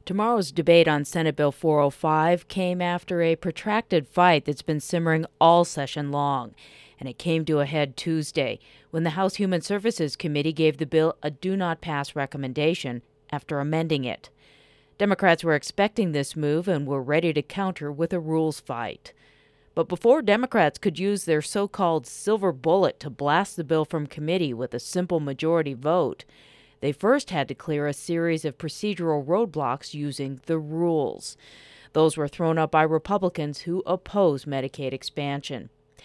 Tomorrow's debate on Senate Bill 405 came after a protracted fight that's been simmering all session long. And it came to a head Tuesday when the House Human Services Committee gave the bill a do not pass recommendation after amending it. Democrats were expecting this move and were ready to counter with a rules fight. But before Democrats could use their so-called silver bullet to blast the bill from committee with a simple majority vote, they first had to clear a series of procedural roadblocks using the rules. Those were thrown up by Republicans who oppose Medicaid expansion.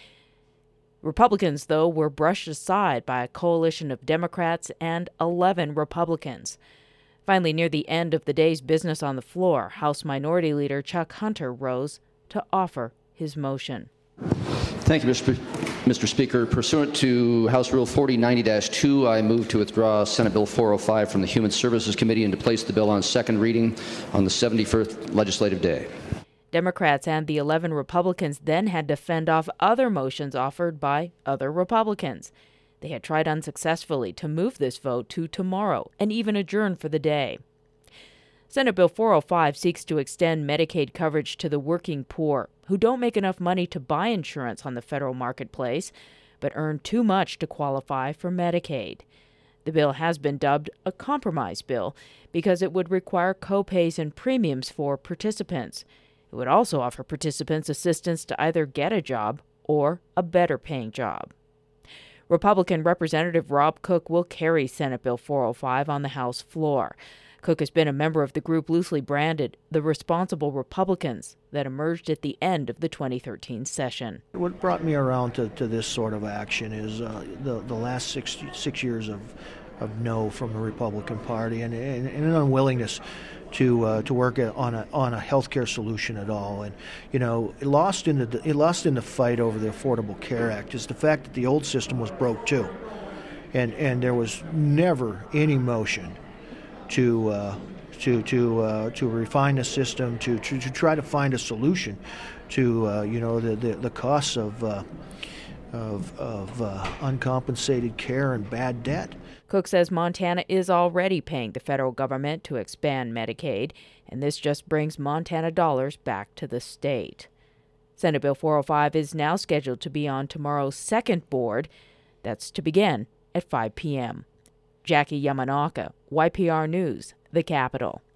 Republicans, though, were brushed aside by a coalition of Democrats and 11 Republicans. Finally, near the end of the day's business on the floor, House Minority Leader Chuck Hunter rose to offer his motion. Thank you, Mr. Speaker. Pursuant to House Rule 4090-2, I move to withdraw Senate Bill 405 from the Human Services Committee and to place the bill on second reading on the 71st legislative day. Democrats and the 11 Republicans then had to fend off other motions offered by other Republicans. They had tried unsuccessfully to move this vote to tomorrow and even adjourn for the day. Senate Bill 405 seeks to extend Medicaid coverage to the working poor who don't make enough money to buy insurance on the federal marketplace, but earn too much to qualify for Medicaid. The bill has been dubbed a compromise bill because it would require co-pays and premiums for participants. It would also offer participants assistance to either get a job or a better-paying job. Republican Representative Rob Cook will carry Senate Bill 405 on the House floor. Cook has been a member of the group loosely branded the Responsible Republicans that emerged at the end of the 2013 session. What brought me around to this sort of action is the last six years of no from the Republican Party and an unwillingness to work on a healthcare solution at all. And it lost in the fight over the Affordable Care Act is the fact that the old system was broke too, and there was never any motion to refine the system, to try to find a solution to the costs of uncompensated care and bad debt. Cook says Montana is already paying the federal government to expand Medicaid, and this just brings Montana dollars back to the state. Senate Bill 405 is now scheduled to be on tomorrow's second board. That's to begin at 5 p.m. Jackie Yamanaka, YPR News, the Capitol.